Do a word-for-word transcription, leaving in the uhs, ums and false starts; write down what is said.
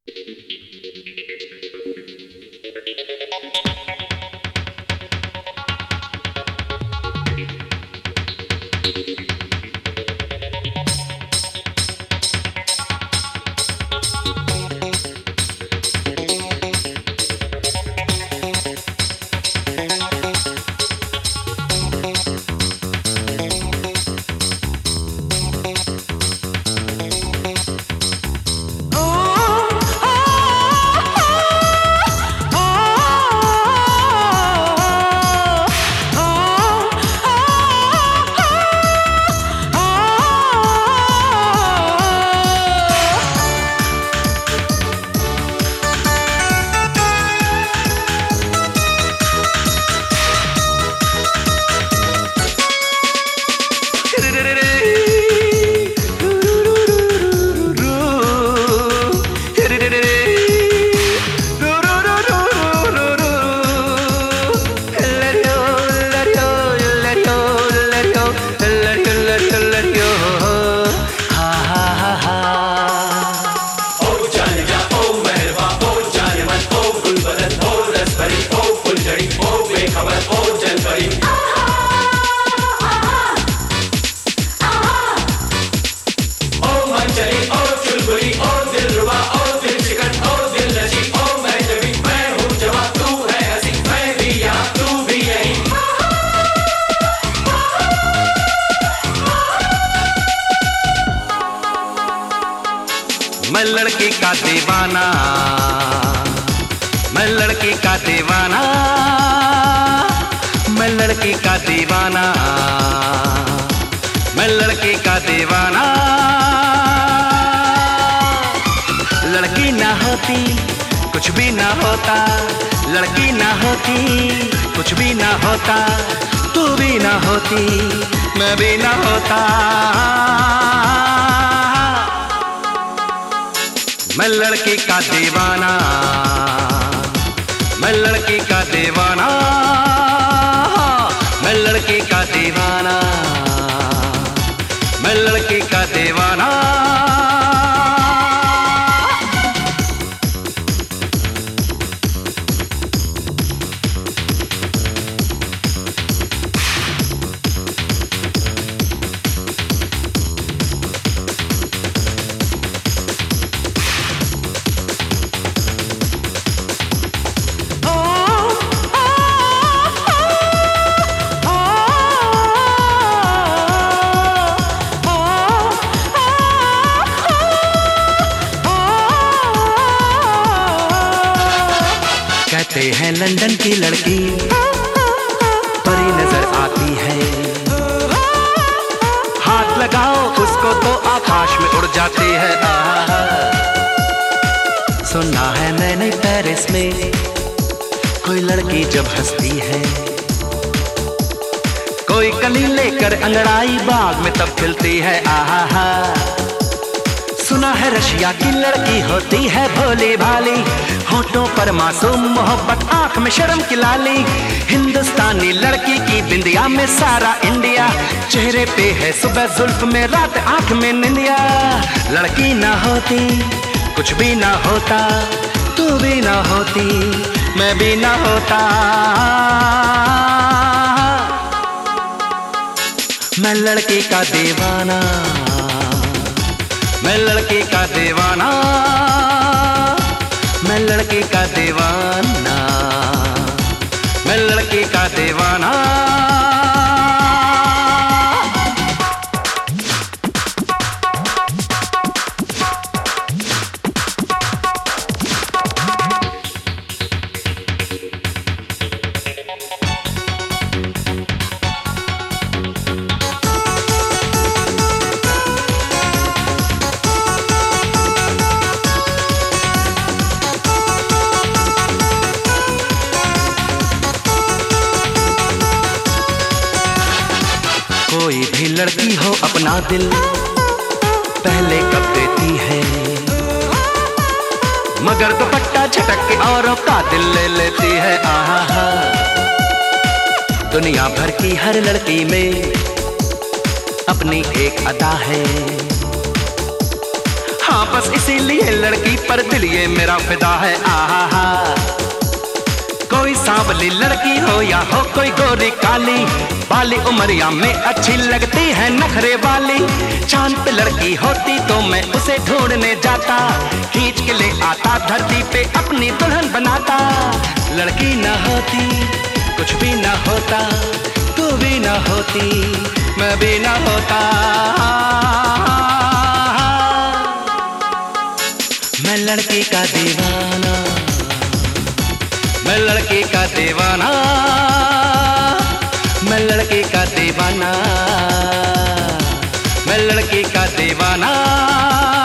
मैं लड़की का दीवाना, मैं लड़की का दीवाना, मैं लड़की का दीवाना, मैं लड़की का दीवाना। लड़की ना होती कुछ भी ना होता, लड़की ना होती कुछ भी ना होता, तू भी ना होती मैं भी ना होता। मैं लड़की का दीवाना, मैं लड़की का दीवाना, मैं लड़की का दीवाना, मैं लड़की का दीवाना। कहते हैं लंदन की लड़की परी नजर आती है, हाथ लगाओ उसको तो आकाश में उड़ जाती है। आहा, सुना है मैंने पेरिस में कोई लड़की जब हंसती है, कोई कली लेकर अंगड़ाई बाग में तब खिलती है। आहा, सुना है रशिया की लड़की होती है भोली भाली, होठों पर मासूम मोहब्बत, आंख में शर्म की लाली। हिंदुस्तानी लड़की की बिंदिया में सारा इंडिया, चेहरे पे है सुबह जुल्फ में रात आंख में निंदिया। लड़की ना होती कुछ भी ना होता, तू भी ना होती मैं भी ना होता। मैं लड़की का दीवाना, मैं लड़की का दीवाना, मैं लड़की का दीवाना, मैं लड़की का दीवाना। कोई भी लड़की हो अपना दिल पहले कब देती है, मगर दुपट्टा झटक के औरों का दिल ले लेती है। आहा, दुनिया भर की हर लड़की में अपनी एक अदा है, हाँ हाँ बस इसीलिए लड़की पर दिल ये मेरा फिदा है। आहा हा कोई सांवली लड़की हो या हो कोई गोरी काली, बाली उमरिया में अच्छी लगती है नखरे वाली। चांद पे लड़की होती तो मैं उसे ढूंढने जाता, खींच के ले आता धरती पे अपनी दुल्हन बनाता। लड़की ना होती कुछ भी ना होता, तू भी ना होती मैं भी ना होता। मैं लड़की का दीवाना, मैं लड़की का दीवाना, मैं लड़की का दीवाना, मैं लड़की का दीवाना।